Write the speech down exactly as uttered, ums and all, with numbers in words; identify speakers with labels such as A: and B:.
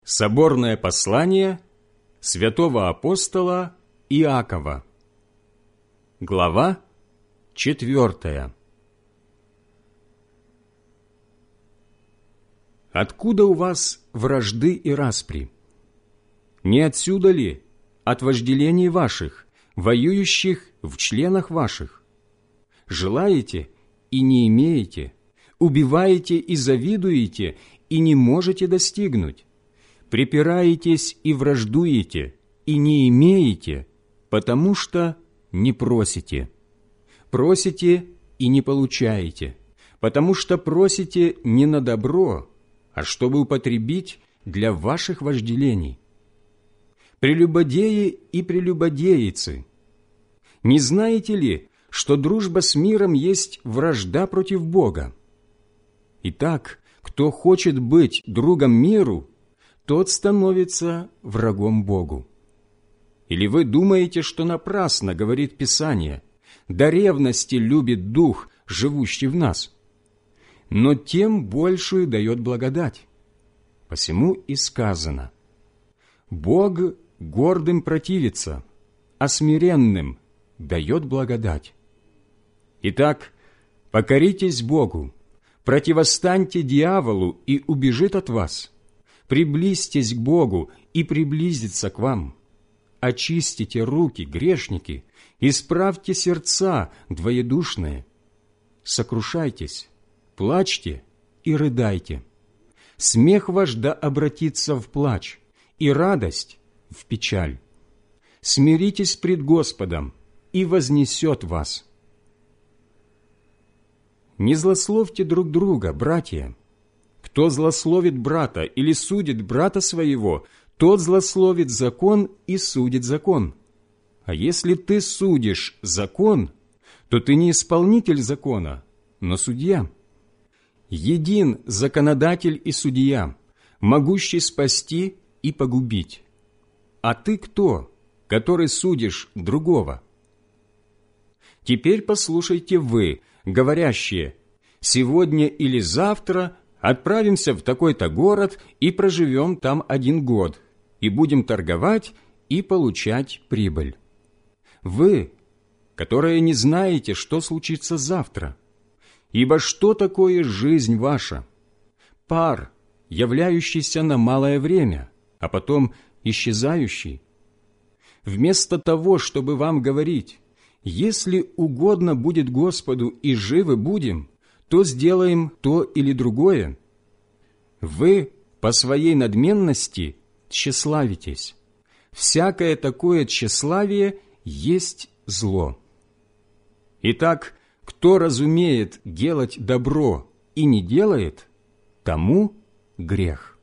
A: Соборное послание святого апостола Иакова. Глава четвертая. Откуда у вас вражды и распри? Не отсюда ли от вожделений ваших, воюющих в членах ваших? Желаете и не имеете, убиваете и завидуете, и не можете достигнуть. Припираетесь и враждуете, и не имеете, потому что не просите. Просите и не получаете, потому что просите не на добро, а чтобы употребить для ваших вожделений. Прелюбодеи и прелюбодеицы, не знаете ли, что дружба с миром есть вражда против Бога? Итак, кто хочет быть другом миру, тот становится врагом Богу. Или вы думаете, что напрасно говорит Писание: «До ревности любит Дух, живущий в нас», но тем большую дает благодать. Посему и сказано: «Бог гордым противится, а смиренным дает благодать». Итак, покоритесь Богу, противостаньте дьяволу, и убежит от вас. Приблизьтесь к Богу, и приблизится к вам. Очистите руки, грешники, исправьте сердца, двоедушные. Сокрушайтесь, плачьте и рыдайте. Смех ваш да обратится в плач, и радость в печаль. Смиритесь пред Господом, и вознесет вас. Не злословьте друг друга, братья. Кто злословит брата или судит брата своего, тот злословит закон и судит закон. А если ты судишь закон, то ты не исполнитель закона, но судья. Един законодатель и судья, могущий спасти и погубить. А ты кто, который судишь другого? Теперь послушайте вы, говорящие: «Сегодня или завтра отправимся в такой-то город и проживем там один год, и будем торговать и получать прибыль». Вы, которые не знаете, что случится завтра. Ибо что такое жизнь ваша? Пар, являющийся на малое время, а потом исчезающий. Вместо того, чтобы вам говорить: «Если угодно будет Господу и живы будем, то сделаем то или другое», вы по своей надменности тщеславитесь. Всякое такое тщеславие есть зло. Итак, кто разумеет делать добро и не делает, тому грех.